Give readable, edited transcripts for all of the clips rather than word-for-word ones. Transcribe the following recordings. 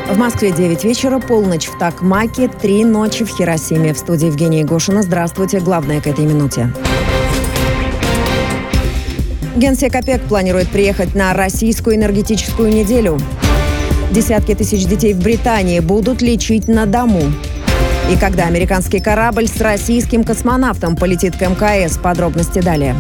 В Москве 9 вечера, полночь в Такмаке, 3 ночи в Хиросиме. В студии Евгения Егошина. Здравствуйте. Главное к этой минуте. Генсек ОПЕК планирует приехать на российскую энергетическую неделю. Десятки тысяч детей в Британии будут лечить на дому. И когда американский корабль с российским космонавтом полетит к МКС, подробности далее.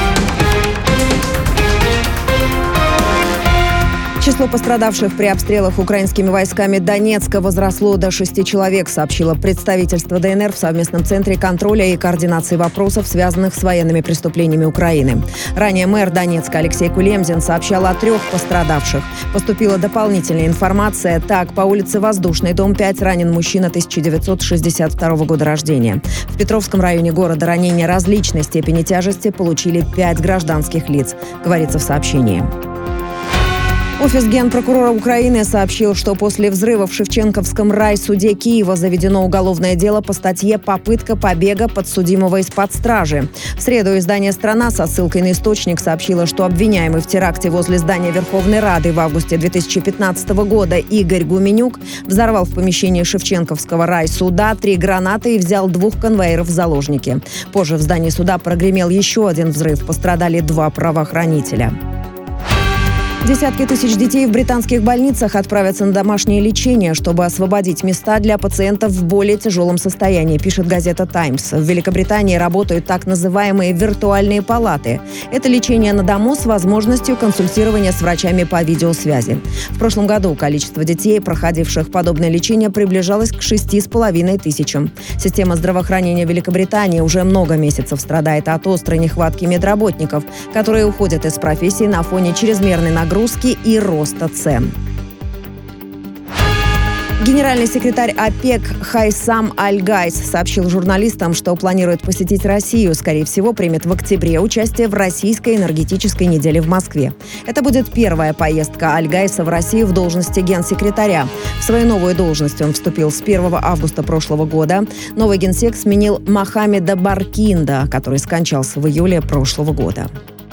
Число пострадавших при обстрелах украинскими войсками Донецка возросло до 6 человек, сообщило представительство ДНР в совместном центре контроля и координации вопросов, связанных с военными преступлениями Украины. Ранее мэр Донецка Алексей Кулемзин сообщал о 3 пострадавших. Поступила дополнительная информация. Так, по улице Воздушной, дом 5, ранен мужчина 1962 года рождения. В Петровском районе города ранения различной степени тяжести получили 5 гражданских лиц, говорится в сообщении. Офис генпрокурора Украины сообщил, что после взрыва в Шевченковском райсуде Киева заведено уголовное дело по статье «Попытка побега подсудимого из-под стражи». В среду издание «Страна» со ссылкой на источник сообщило, что обвиняемый в теракте возле здания Верховной Рады в августе 2015 года Игорь Гуменюк взорвал в помещении Шевченковского райсуда 3 гранаты и взял 2 конвоиров в заложники. Позже в здании суда прогремел еще один взрыв. Пострадали 2 правоохранителя. Десятки тысяч детей в британских больницах отправятся на домашнее лечение, чтобы освободить места для пациентов в более тяжелом состоянии, пишет газета «Таймс». В Великобритании работают так называемые виртуальные палаты. Это лечение на дому с возможностью консультирования с врачами по видеосвязи. В прошлом году количество детей, проходивших подобное лечение, приближалось к 6,5 тысячам. Система здравоохранения Великобритании уже много месяцев страдает от острой нехватки медработников, которые уходят из профессии на фоне чрезмерной нагрузки и роста цен. Генеральный секретарь ОПЕК Хайсам Аль-Гайс сообщил журналистам, что планирует посетить Россию. Скорее всего, примет в октябре участие в российской энергетической неделе в Москве. Это будет первая поездка Аль-Гайса в Россию в должности генсекретаря. В свою новую должность он вступил с 1 августа прошлого года. Новый генсек сменил Мохаммеда Баркинда, который скончался в июле прошлого года.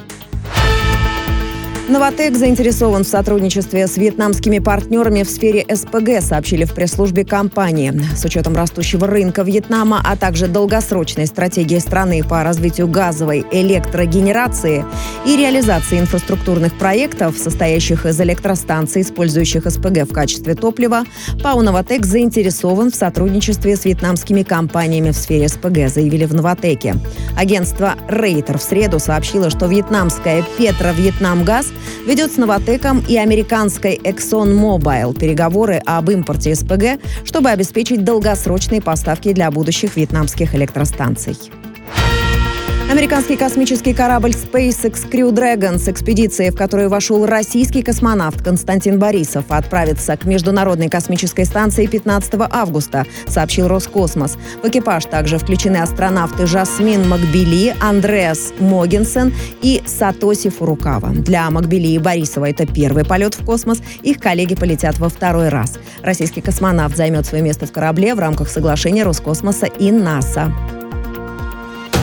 «Новатэк» заинтересован в сотрудничестве с вьетнамскими партнерами в сфере СПГ, сообщили в пресс-службе компании. С учетом растущего рынка Вьетнама, а также долгосрочной стратегии страны по развитию газовой электрогенерации и реализации инфраструктурных проектов, состоящих из электростанций, использующих СПГ в качестве топлива, ПАО «Новатэк» заинтересован в сотрудничестве с вьетнамскими компаниями в сфере СПГ, заявили в «Новатэке». Агентство «Рейтер» в среду сообщило, что вьетнамская «Петровьетнамгаз» ведет с «Новатэком» и американской ExxonMobil переговоры об импорте СПГ, чтобы обеспечить долгосрочные поставки для будущих вьетнамских электростанций. Американский космический корабль SpaceX Crew Dragon с экспедицией, в которую вошел российский космонавт Константин Борисов, отправится к Международной космической станции 15 августа, сообщил Роскосмос. В экипаж также включены астронавты Жасмин Макбили, Андреас Могенсен и Сатоси Фурукава. Для Макбили и Борисова это первый полет в космос. Их коллеги полетят во 2-й раз. Российский космонавт займет свое место в корабле в рамках соглашения Роскосмоса и НАСА.